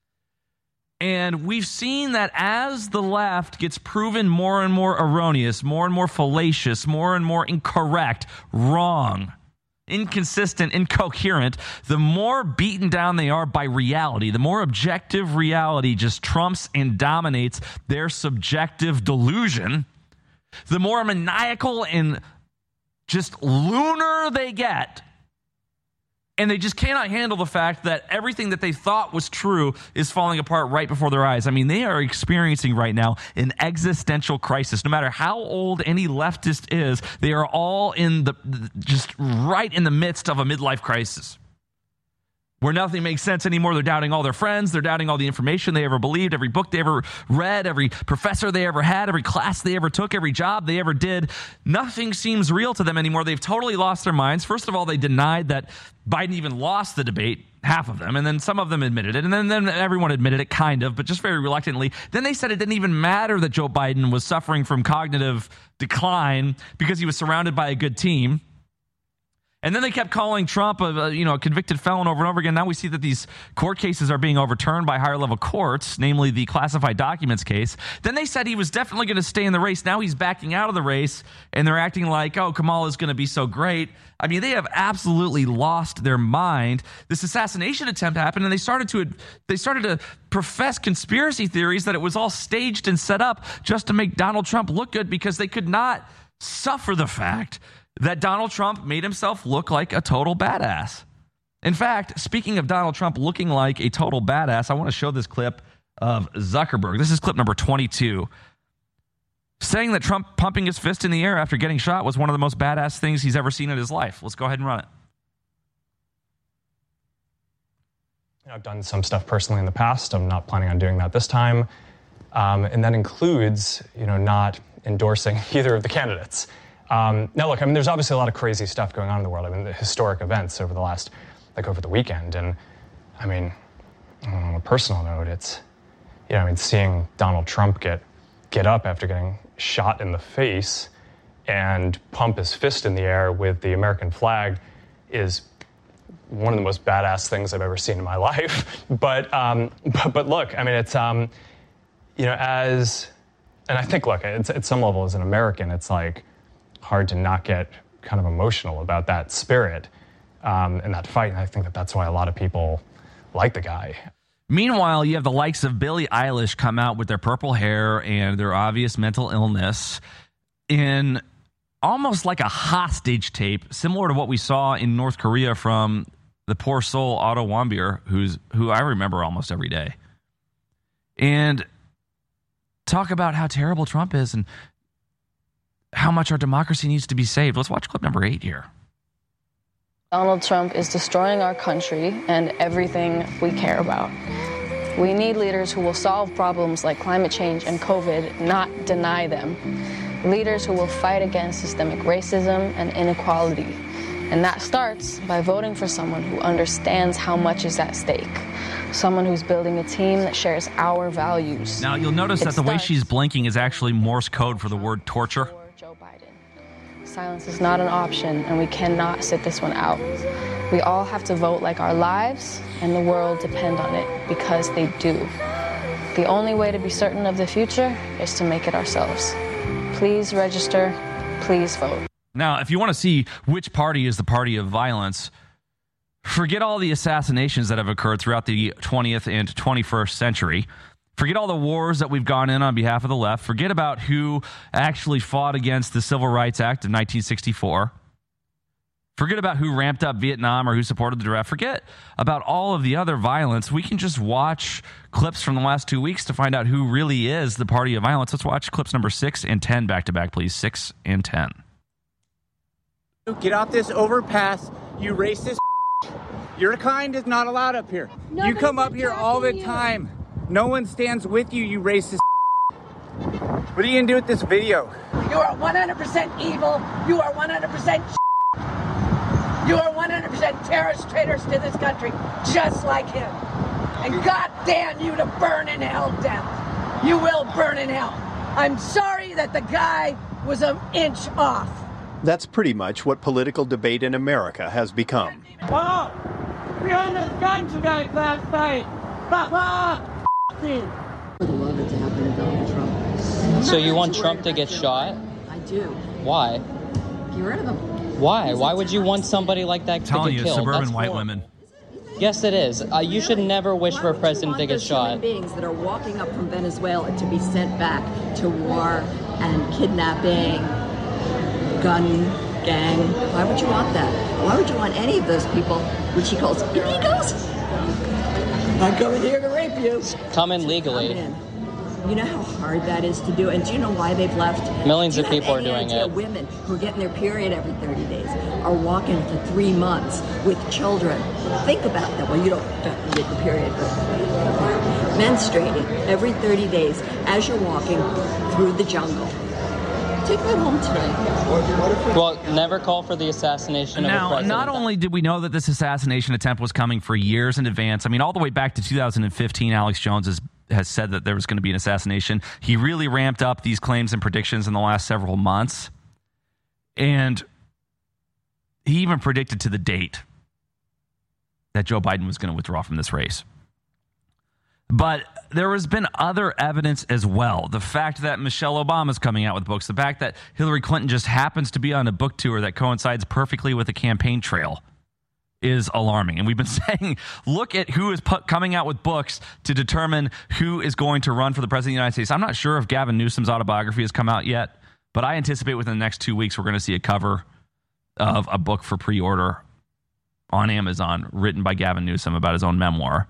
And we've seen that as the left gets proven more and more erroneous, more and more fallacious, more and more incorrect, wrong, inconsistent, incoherent, the more beaten down they are by reality, the more objective reality just trumps and dominates their subjective delusion, the more maniacal and just lunar they get. And they just cannot handle the fact that everything that they thought was true is falling apart right before their eyes. I mean, they are experiencing right now an existential crisis. No matter how old any leftist is, they are all just right in the midst of a midlife crisis, where nothing makes sense anymore. They're doubting all their friends. They're doubting all the information they ever believed, every book they ever read, every professor they ever had, every class they ever took, every job they ever did. Nothing seems real to them anymore. They've totally lost their minds. First of all, they denied that Biden even lost the debate, half of them, and then some of them admitted it, and then everyone admitted it, kind of, but just very reluctantly. Then they said it didn't even matter that Joe Biden was suffering from cognitive decline because he was surrounded by a good team. And then they kept calling Trump a convicted felon over and over again. Now we see that these court cases are being overturned by higher level courts, namely the classified documents case. Then they said he was definitely going to stay in the race. Now he's backing out of the race, and they're acting like, oh, Kamala is going to be so great. I mean, they have absolutely lost their mind. This assassination attempt happened, and they started to profess conspiracy theories that it was all staged and set up just to make Donald Trump look good, because they could not suffer the fact that Donald Trump made himself look like a total badass. In fact, speaking of Donald Trump looking like a total badass, I want to show this clip of Zuckerberg. This is clip number 22. Saying that Trump pumping his fist in the air after getting shot was one of the most badass things he's ever seen in his life. Let's go ahead and run it. I've done some stuff personally in the past. I'm not planning on doing that this time. And that includes, not endorsing either of the candidates. Now, look, there's obviously a lot of crazy stuff going on in the world. The historic events over the weekend. And, on a personal note, it's, seeing Donald Trump get up after getting shot in the face and pump his fist in the air with the American flag is one of the most badass things I've ever seen in my life. But look, it's, and I think, look, it's, at some level as an American, it's like, hard to not get kind of emotional about that spirit and that fight. And I think that's why a lot of people like the guy. Meanwhile, you have the likes of Billie Eilish come out with their purple hair and their obvious mental illness in almost like a hostage tape, similar to what we saw in North Korea from the poor soul Otto Warmbier, who I remember almost every day. And talk about how terrible Trump is and how much our democracy needs to be saved. Let's watch clip number 8 here. Donald Trump is destroying our country and everything we care about. We need leaders who will solve problems like climate change and COVID, not deny them. Leaders who will fight against systemic racism and inequality. And that starts by voting for someone who understands how much is at stake. Someone who's building a team that shares our values. Now, you'll notice that the way she's blinking is actually Morse code for the word torture. Silence is not an option, and we cannot sit this one out. We all have to vote like our lives and the world depend on it, because they do. The only way to be certain of the future is to make it ourselves. Please register. Please vote. Now, if you want to see which party is the party of violence, forget all the assassinations that have occurred throughout the 20th and 21st century. Forget all the wars that we've gone in on behalf of the left. Forget about who actually fought against the Civil Rights Act of 1964. Forget about who ramped up Vietnam or who supported the draft. Forget about all of the other violence. We can just watch clips from the last 2 weeks to find out who really is the party of violence. Let's watch clips number 6 and 10 back to back, please. 6 and 10. Get off this overpass, you racist. Your kind is not allowed up here. You come up here all the time. No one stands with you, you racist. What are you going to do with this video? You are 100% evil. You are 100% represent terrorist traitors to this country, just like him. And God damn you to burn in hell down. You will burn in hell. I'm sorry that the guy was an inch off. That's pretty much what political debate in America has become. Oh, we on this gun tonight last night. Would love it to happen to Donald Trump. So you want Trump to get shot? I do. Why? Get rid of him. Why? Why would you want somebody like that to Telling get you, killed? suburban That's white horrible. women. Yes, it is. You should never wish for a president to get shot. Human beings that are walking up from Venezuela to be sent back to war and kidnapping, gun gang. Why would you want that? Why would you want any of those people, which he calls illegals? I'm coming here to rape you. Come in legally. Come in. You know how hard that is to do, and do you know why they've left? Millions of people are doing it. Women who are getting their period every 30 days are walking for 3 months with children. Think about that. Well, you don't get the period, but menstruating every 30 days as you're walking through the jungle. Take that home tonight. Well, never call for the assassination of a Now, president. not only did we know that this assassination attempt was coming for years in advance, I mean, all the way back to 2015, Alex Jones has said that there was going to be an assassination. He really ramped up these claims and predictions in the last several months. And he even predicted to the date that Joe Biden was going to withdraw from this race. But there has been other evidence as well. The fact that Michelle Obama is coming out with books, the fact that Hillary Clinton just happens to be on a book tour that coincides perfectly with the campaign trail is alarming. And we've been saying, look at who is coming out with books to determine who is going to run for the president of the United States. I'm not sure if Gavin Newsom's autobiography has come out yet, but I anticipate within the next 2 weeks we're going to see a cover of a book for pre-order on Amazon written by Gavin Newsom about his own memoir.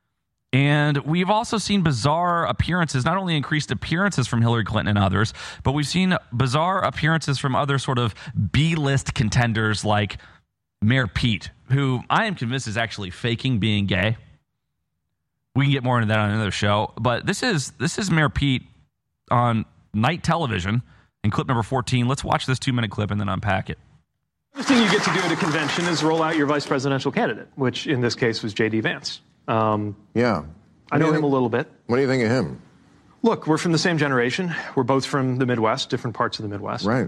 And we've also seen bizarre appearances, not only increased appearances from Hillary Clinton and others, but we've seen bizarre appearances from other sort of B-list contenders like Mayor Pete, who I am convinced is actually faking being gay. We can get more into that on another show. But this is Mayor Pete on night television in clip number 14. Let's watch this 2-minute clip and then unpack it. The thing you get to do at a convention is roll out your vice presidential candidate, which in this case was J.D. Vance. Yeah. I know him a little bit. What do you think of him? Look, we're from the same generation. We're both from the Midwest, different parts of the Midwest. Right.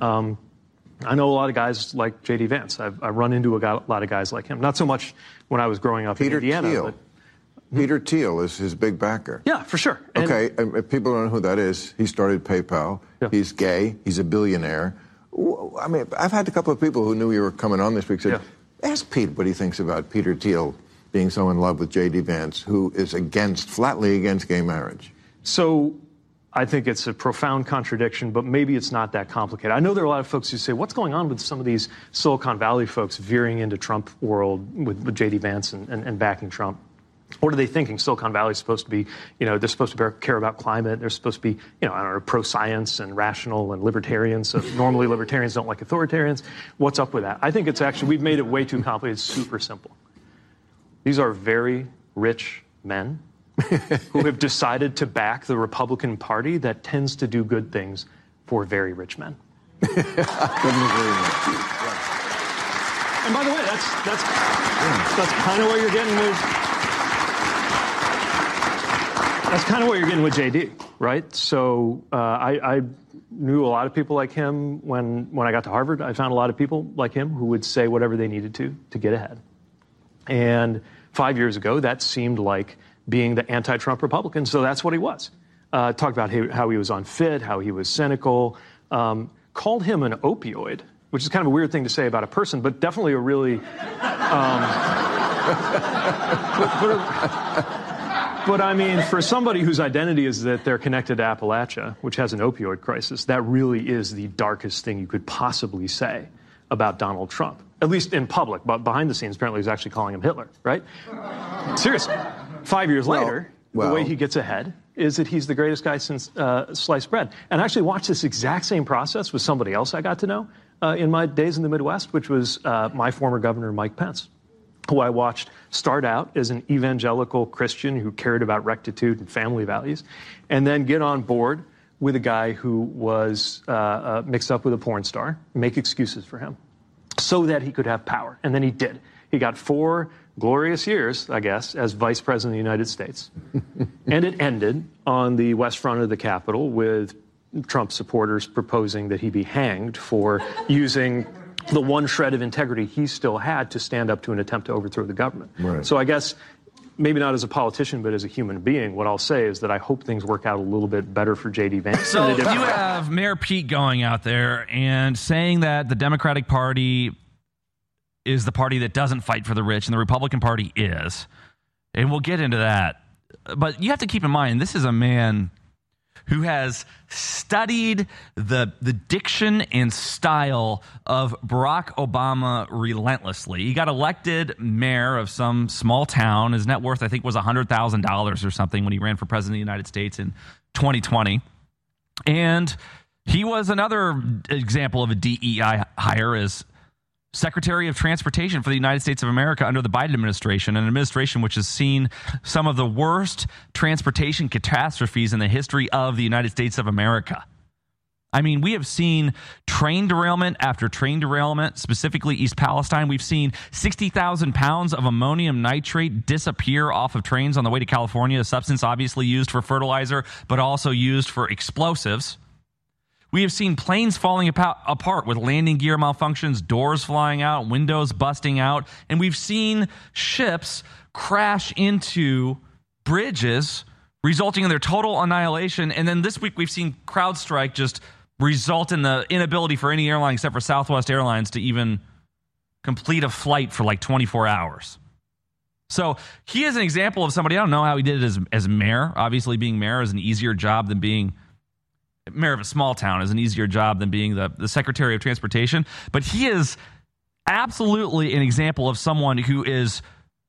I know a lot of guys like J.D. Vance. I've run into a lot of guys like him. Not so much when I was growing up in Indiana. Peter Thiel. Peter Thiel is his big backer. Yeah, for sure. Okay, if people don't know who that is, he started PayPal. Yeah. He's gay. He's a billionaire. I mean, I've had a couple of people who knew you were coming on this week said, ask Pete what he thinks about Peter Thiel being so in love with J.D. Vance, who is flatly against gay marriage. So I think it's a profound contradiction, but maybe it's not that complicated. I know there are a lot of folks who say, what's going on with some of these Silicon Valley folks veering into Trump world with J.D. Vance and backing Trump? What are they thinking? Silicon Valley is supposed to be, they're supposed to care about climate. They're supposed to be, pro-science and rational and libertarians. So normally libertarians don't like authoritarians. What's up with that? I think it's actually, we've made it way too complicated. It's super simple. These are very rich men who have decided to back the Republican Party that tends to do good things for very rich men. I couldn't agree more. And by the way, that's kind of what you're getting with. That's kind of what you're getting with JD, right? So I knew a lot of people like him when I got to Harvard. I found a lot of people like him who would say whatever they needed to get ahead. And 5 years ago, that seemed like being the anti-Trump Republican, so that's what he was. Talked about how he was unfit, how he was cynical, called him an opioid, which is kind of a weird thing to say about a person, but definitely a really... But I mean, for somebody whose identity is that they're connected to Appalachia, which has an opioid crisis, that really is the darkest thing you could possibly say about Donald Trump, at least in public. But behind the scenes, apparently, he's actually calling him Hitler, right? Seriously. 5 years later, the way he gets ahead is that he's the greatest guy since sliced bread. And I actually watched this exact same process with somebody else I got to know in my days in the Midwest, which was my former governor, Mike Pence, who I watched start out as an evangelical Christian who cared about rectitude and family values, and then get on board with a guy who was mixed up with a porn star, make excuses for him, so that he could have power. And then he did. He got 4 glorious years, I guess, as vice president of the United States. And it ended on the west front of the Capitol with Trump supporters proposing that he be hanged for using the one shred of integrity he still had to stand up to an attempt to overthrow the government. Right. So I guess, maybe not as a politician, but as a human being, what I'll say is that I hope things work out a little bit better for J.D. Vance. So you have Mayor Pete going out there and saying that the Democratic Party is the party that doesn't fight for the rich and the Republican Party is. And we'll get into that. But you have to keep in mind, this is a man who has studied the diction and style of Barack Obama relentlessly. He got elected mayor of some small town. His net worth, I think, was $100,000 or something when he ran for president of the United States in 2020. And he was another example of a DEI hire as Secretary of Transportation for the United States of America under the Biden administration, an administration which has seen some of the worst transportation catastrophes in the history of the United States of America. I mean, we have seen train derailment after train derailment, specifically East Palestine. We've seen 60,000 pounds of ammonium nitrate disappear off of trains on the way to California, a substance obviously used for fertilizer, but also used for explosives. We have seen planes falling apart with landing gear malfunctions, doors flying out, windows busting out, and we've seen ships crash into bridges, resulting in their total annihilation. And then this week we've seen CrowdStrike just result in the inability for any airline except for Southwest Airlines to even complete a flight for like 24 hours. So he is an example of somebody, I don't know how he did it as mayor. Obviously being mayor is an easier job than being mayor of a small town is an easier job than being the Secretary of Transportation. But he is absolutely an example of someone who is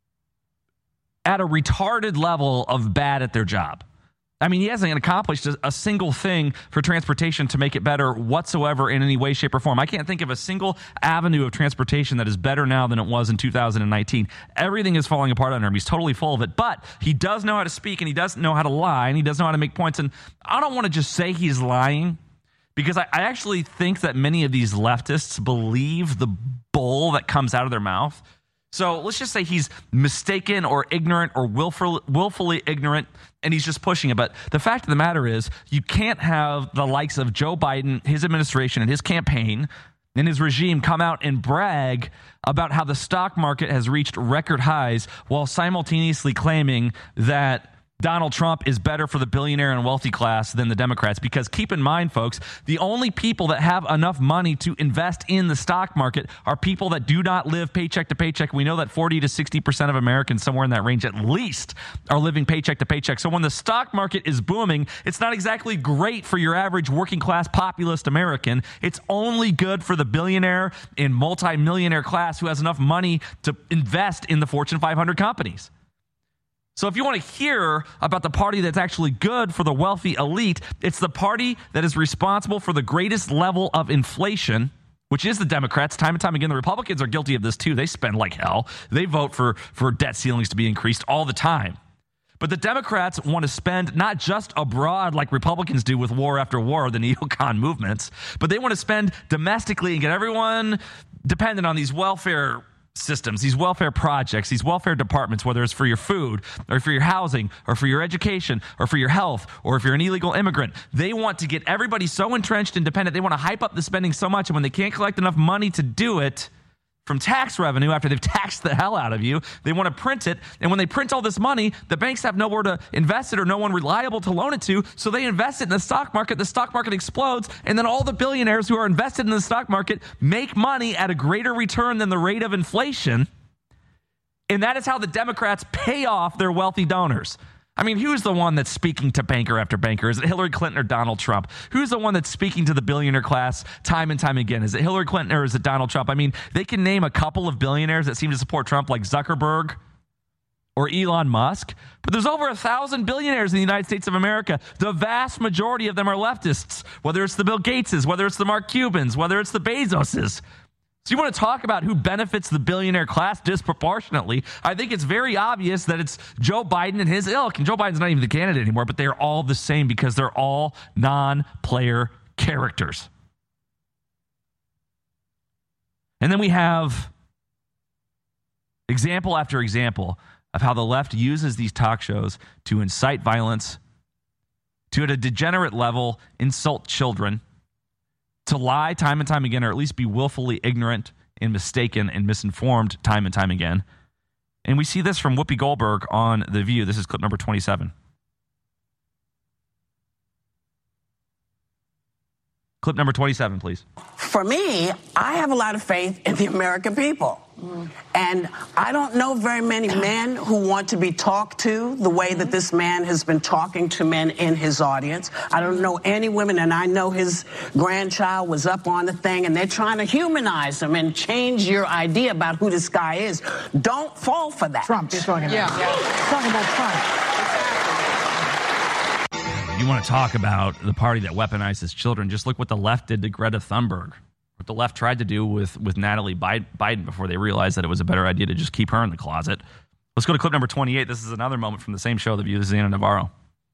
at a retarded level of bad at their job. I mean, he hasn't accomplished a single thing for transportation to make it better whatsoever in any way, shape, or form. I can't think of a single avenue of transportation that is better now than it was in 2019. Everything is falling apart under him. He's totally full of it. But he does know how to speak, and he does know how to lie, and he does know how to make points. And I don't want to just say he's lying, because I actually think that many of these leftists believe the bull that comes out of their mouth. So let's just say he's mistaken or ignorant or willfully ignorant, and he's just pushing it. But the fact of the matter is, you can't have the likes of Joe Biden, his administration, and his campaign and his regime come out and brag about how the stock market has reached record highs while simultaneously claiming that Donald Trump is better for the billionaire and wealthy class than the Democrats. Because keep in mind, folks, the only people that have enough money to invest in the stock market are people that do not live paycheck to paycheck. We know that 40 to 60% of Americans, somewhere in that range at least, are living paycheck to paycheck. So when the stock market is booming, it's not exactly great for your average working class populist American. It's only good for the billionaire and multi-millionaire class who has enough money to invest in the Fortune 500 companies. So if you want to hear about the party that's actually good for the wealthy elite, it's the party that is responsible for the greatest level of inflation, which is the Democrats. Time and time again, the Republicans are guilty of this too. They spend like hell. They vote for debt ceilings to be increased all the time. But the Democrats want to spend not just abroad like Republicans do with war after war, the neocon movements, but they want to spend domestically and get everyone dependent on these welfare systems, these welfare projects, these welfare departments, whether it's for your food or for your housing or for your education or for your health or if you're an illegal immigrant. They want to get everybody so entrenched and dependent. They want to hype up the spending so much, and when they can't collect enough money to do it from tax revenue after they've taxed the hell out of you, they want to print it. And when they print all this money, the banks have nowhere to invest it or no one reliable to loan it to, so they invest it in the stock market. The stock market explodes, and then all the billionaires who are invested in the stock market make money at a greater return than the rate of inflation. And that is how the Democrats pay off their wealthy donors. I mean, who's the one that's speaking to banker after banker? Is it Hillary Clinton or Donald Trump? Who's the one that's speaking to the billionaire class time and time again? Is it Hillary Clinton or is it Donald Trump? I mean, they can name a couple of billionaires that seem to support Trump, like Zuckerberg or Elon Musk, but there's over 1,000 billionaires in the United States of America. The vast majority of them are leftists, whether it's the Bill Gateses, whether it's the Mark Cubans, whether it's the Bezoses. So you want to talk about who benefits the billionaire class disproportionately? I think it's very obvious that it's Joe Biden and his ilk. And Joe Biden's not even the candidate anymore, but they're all the same because they're all non-player characters. And then we have Example after example of how the left uses these talk shows to incite violence, to at a degenerate level insult children, to lie time and time again, or at least be willfully ignorant and mistaken and misinformed time and time again. And we see this from Whoopi Goldberg on The View. This is clip number 27. Clip number 27, please. For me, I have a lot of faith in the American people. And I don't know very many men who want to be talked to the way that this man has been talking to men in his audience. I don't know any women, and I know his grandchild was up on the thing, and they're trying to humanize him and change your idea about who this guy is. Don't fall for that. Trump, you're talking about. Yeah. Talking about Trump. You want to talk about the party that weaponizes children, just look what the left did to Greta Thunberg. What the left tried to do with Natalie Biden before they realized that it was a better idea to just keep her in the closet. Let's go to clip number 28. This is another moment from the same show, The View. This is Ana Navarro.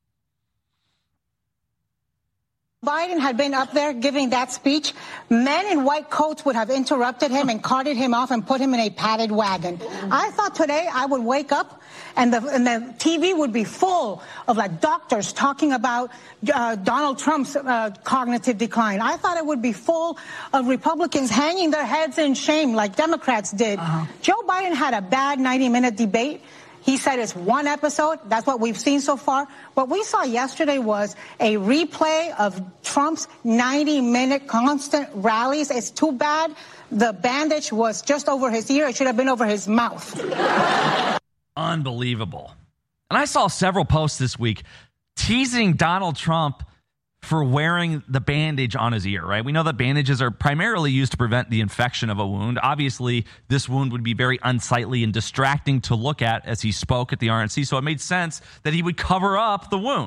Biden had been up there giving that speech, men in white coats would have interrupted him and carted him off and put him in a padded wagon. I thought today I would wake up and the TV would be full of like doctors talking about Donald Trump's cognitive decline. I thought it would be full of Republicans hanging their heads in shame like Democrats did. Joe Biden had a bad 90-minute debate. He said it's one episode. That's what we've seen so far. What we saw yesterday was a replay of Trump's 90-minute constant rallies. It's too bad the bandage was just over his ear. It should have been over his mouth. Unbelievable. And I saw several posts this week teasing Donald Trump for wearing the bandage on his ear, right? We know that bandages are primarily used to prevent the infection of a wound. Obviously, this wound would be very unsightly and distracting to look at as he spoke at the RNC, so it made sense that he would cover up the wound.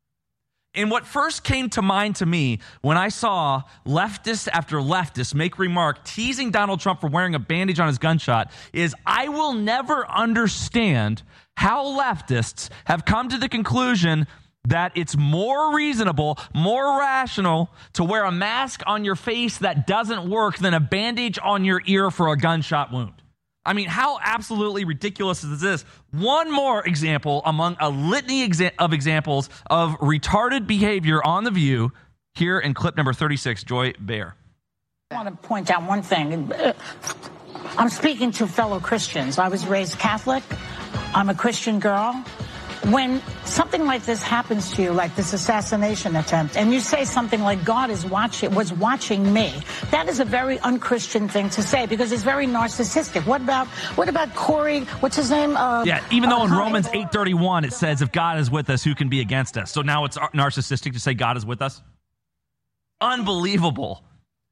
And what first came to mind to me when I saw leftist after leftist make remark teasing Donald Trump for wearing a bandage on his gunshot is I will never understand how leftists have come to the conclusion that it's more reasonable, more rational to wear a mask on your face that doesn't work than a bandage on your ear for a gunshot wound. I mean, how absolutely ridiculous is this? One more example among a litany of examples of retarded behavior on The View here in clip number 36, Joy Behar. I want to point out one thing. I'm speaking to fellow Christians. I was raised Catholic. I'm a Christian girl. When something like this happens to you, like this assassination attempt, and you say something like God was watching me, that is a very unchristian thing to say because it's very narcissistic. What about Corey? What's his name? Even though in Romans 8:31 it says if God is with us, who can be against us? So now it's narcissistic to say God is with us? Unbelievable.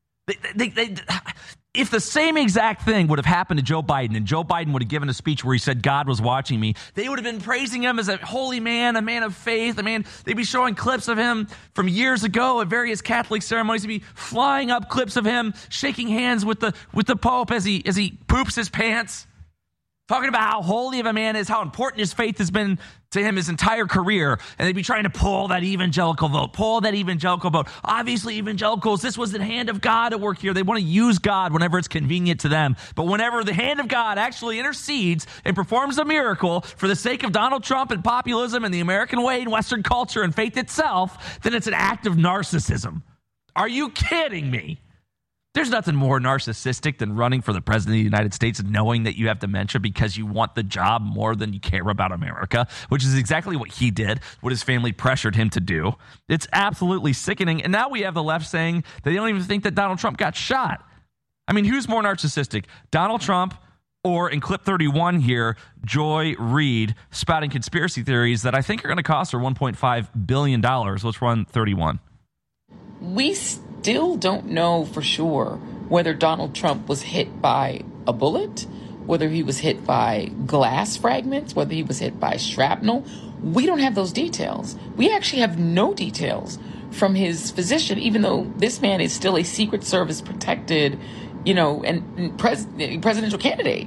If the same exact thing would have happened to Joe Biden and Joe Biden would have given a speech where he said God was watching me, they would have been praising him as a holy man, a man of faith, a man. They'd be showing clips of him from years ago at various Catholic ceremonies. They'd be flying up clips of him shaking hands with the Pope as he poops his pants, talking about how holy of a man is, how important his faith has been to him his entire career. And they'd be trying to pull that evangelical vote. Obviously, evangelicals, this was the hand of God at work here. They want to use God whenever it's convenient to them. But whenever the hand of God actually intercedes and performs a miracle for the sake of Donald Trump and populism and the American way and Western culture and faith itself, then it's an act of narcissism. Are you kidding me? There's nothing more narcissistic than running for the president of the United States and knowing that you have dementia because you want the job more than you care about America, which is exactly what he did, what his family pressured him to do. It's absolutely sickening. And now we have the left saying they don't even think that Donald Trump got shot. I mean, who's more narcissistic, Donald Trump or, in clip 31 here, Joy Reid spouting conspiracy theories that I think are going to cost her $1.5 billion. Let's run 31. We still don't know for sure whether Donald Trump was hit by a bullet, whether he was hit by glass fragments, whether he was hit by shrapnel. We don't have those details. We actually have no details from his physician, even though this man is still a Secret Service protected, and presidential candidate.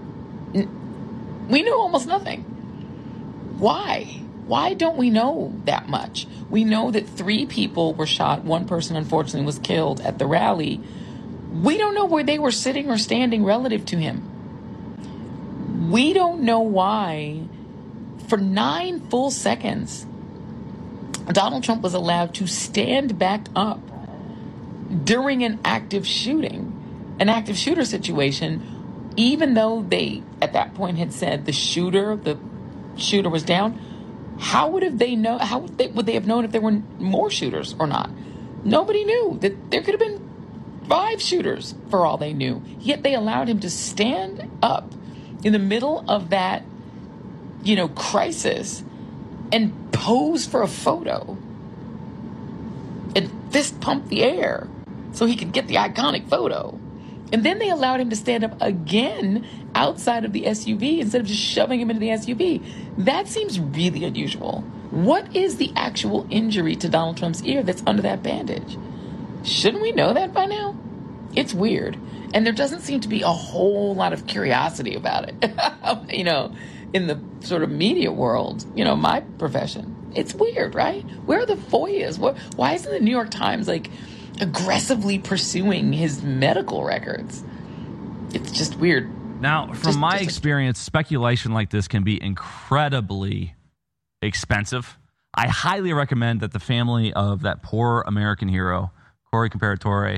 We know almost nothing. Why? Why don't we know that much? We know that 3 people were shot. 1 person, unfortunately, was killed at the rally. We don't know where they were sitting or standing relative to him. We don't know why, for 9 full seconds, Donald Trump was allowed to stand back up during an active shooter situation, even though they, at that point, had said the shooter was down. How would they have known if there were more shooters or not? Nobody knew. That there could have been 5 shooters for all they knew. Yet they allowed him to stand up in the middle of that, crisis and pose for a photo and fist pump the air so he could get the iconic photo. And then they allowed him to stand up again outside of the SUV instead of just shoving him into the SUV. That seems really unusual. What is the actual injury to Donald Trump's ear that's under that bandage? Shouldn't we know that by now? It's weird. And there doesn't seem to be a whole lot of curiosity about it, in the sort of media world, my profession. It's weird, right? Where are the FOIAs? Why isn't the New York Times, aggressively pursuing his medical records? It's just weird. Now, from my experience, speculation like this can be incredibly expensive. I highly recommend that the family of that poor American hero, Corey Comparatore,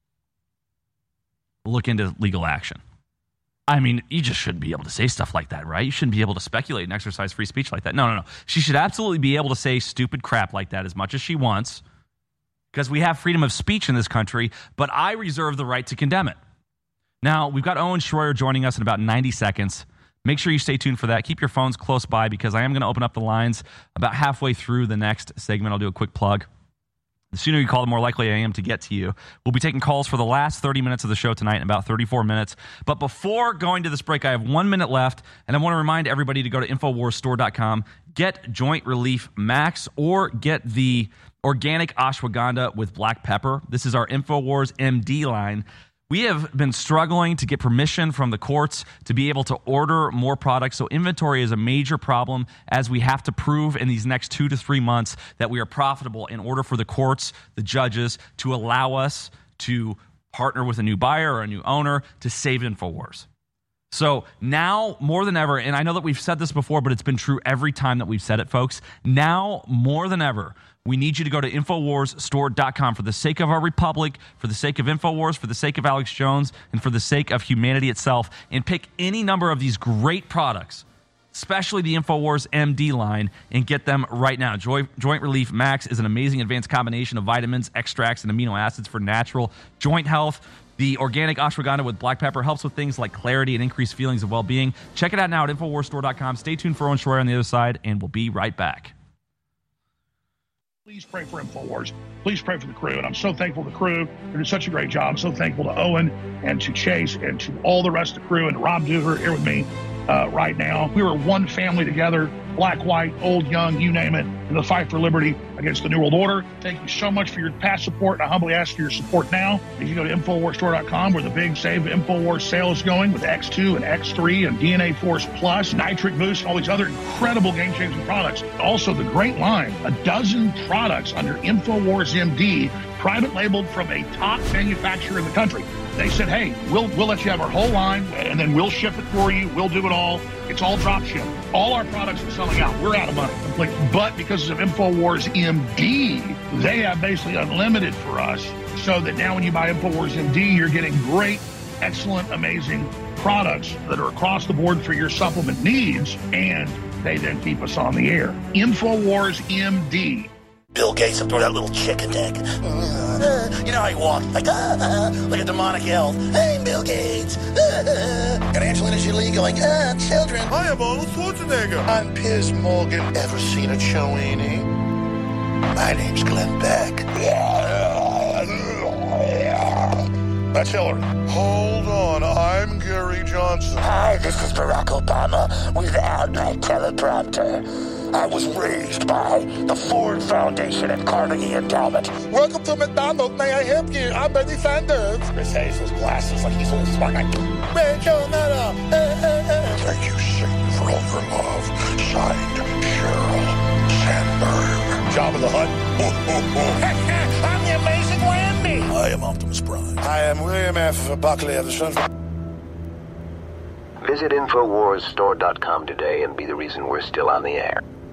look into legal action. I mean, you just shouldn't be able to say stuff like that, right? You shouldn't be able to speculate and exercise free speech like that. No. She should absolutely be able to say stupid crap like that as much as she wants, because we have freedom of speech in this country, but I reserve the right to condemn it. Now, we've got Owen Schroyer joining us in about 90 seconds. Make sure you stay tuned for that. Keep your phones close by, because I am going to open up the lines about halfway through the next segment. I'll do a quick plug. The sooner you call, the more likely I am to get to you. We'll be taking calls for the last 30 minutes of the show tonight in about 34 minutes. But before going to this break, I have 1 minute left, and I want to remind everybody to go to InfoWarsStore.com, get Joint Relief Max, or get the organic ashwagandha with black pepper. This is our InfoWars MD line. We have been struggling to get permission from the courts to be able to order more products. So inventory is a major problem, as we have to prove in these next 2 to 3 months that we are profitable in order for the courts, the judges, to allow us to partner with a new buyer or a new owner to save InfoWars. So now more than ever, and I know that we've said this before, but it's been true every time that we've said it, folks. Now more than ever, we need you to go to InfoWarsStore.com for the sake of our republic, for the sake of InfoWars, for the sake of Alex Jones, and for the sake of humanity itself, and pick any number of these great products, especially the InfoWars MD line, and get them right now. Joint Relief Max is an amazing advanced combination of vitamins, extracts, and amino acids for natural joint health. The organic ashwagandha with black pepper helps with things like clarity and increased feelings of well-being. Check it out now at InfoWarsStore.com. Stay tuned for Owen Schroyer on the other side, and we'll be right back. Please pray for InfoWars. Please pray for the crew. And I'm so thankful to the crew. They're doing such a great job. I'm so thankful to Owen and to Chase and to all the rest of the crew, and Rob Duger here with me right now. We were one family together, black, white, old, young, you name it, in the fight for liberty against the New World Order. Thank you so much for your past support. I humbly ask for your support now. If you go to InfoWarsStore.com, where the big Save InfoWars sale is going, with X2 and X3 and DNA Force Plus, Nitric Boost, and all these other incredible game-changing products. Also, the great line, 12 products under InfoWars MD, private labeled from a top manufacturer in the country. They said, hey, we'll let you have our whole line, and then we'll ship it for you. We'll do it all. It's all drop ship. All our products are selling out. We're out of money completely. But because of InfoWars MD, they have basically unlimited for us, so that now when you buy InfoWars MD, you're getting great, excellent, amazing products that are across the board for your supplement needs, and they then keep us on the air. InfoWars MD. Bill Gates up there, that little chicken neck. You know how he walked, like a demonic elf. Hey, Bill Gates. Got Angelina Jolie going, children. I am Arnold Schwarzenegger. I'm Piers Morgan. Ever seen a Choini? My name's Glenn Beck. That's Hillary. Hold on, I'm Gary Johnson. Hi, this is Barack Obama without my teleprompter. I was raised by the Ford Foundation and Carnegie Endowment. Welcome to McDonald's. May I help you? I'm Bernie Sanders. Chris Hayes has glasses like he's a little smart. Rachel Maddow. Thank you, Satan, for all your love. Signed, Sheryl Sandberg. Jabba the Hutt. I'm the Amazing Randy. I am Optimus Prime. I am William F. Buckley of the Sons. Visit InfoWarsStore.com today and be the reason we're still on the air.